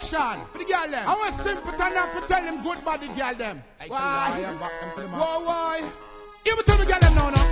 Sean. For the girl them. I want simpleton and to tell them good body girl them. Why? Why? You tell the girl them now.